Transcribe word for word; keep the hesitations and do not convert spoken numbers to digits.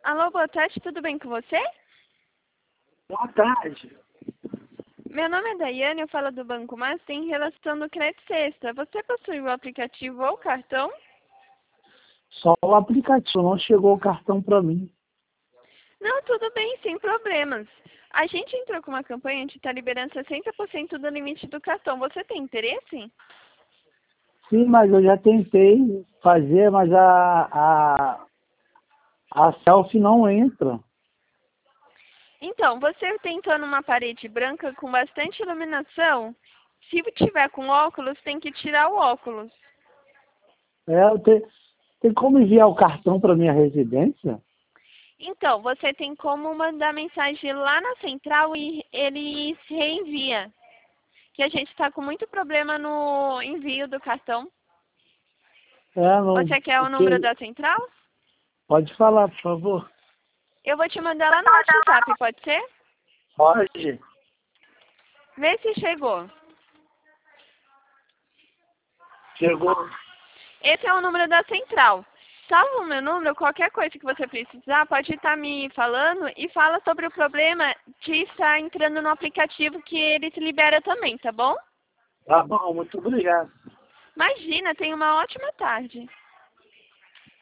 Alô, boa tarde, tudo bem com você? Boa tarde. Meu nome é Daiane, eu falo do Banco Master em relação do Crédito Sexta. Você possui o aplicativo ou cartão? Só o aplicativo, não chegou o cartão para mim. Não, tudo bem, sem problemas. A gente entrou com uma campanha de estar liberando sessenta por cento do limite do cartão. Você tem interesse? Sim, mas eu já tentei fazer, mas a, a, a selfie não entra. Então, você tentando uma parede branca com bastante iluminação, se tiver com óculos, tem que tirar o óculos. É, eu te, tem como enviar o cartão para minha residência? Então, você tem como mandar mensagem lá na central e ele se reenvia. Que a gente está com muito problema no envio do cartão. É, não, Você quer o número porque... da central? Pode falar, por favor. Eu vou te mandar lá no WhatsApp, pode ser? Pode. Vê se chegou. Chegou. Esse é o número da central. Salva o meu número, qualquer coisa que você precisar, pode estar me falando e fala sobre o problema de estar entrando no aplicativo que ele te libera também, tá bom? Tá bom, muito obrigado. Imagina, tenha uma ótima tarde.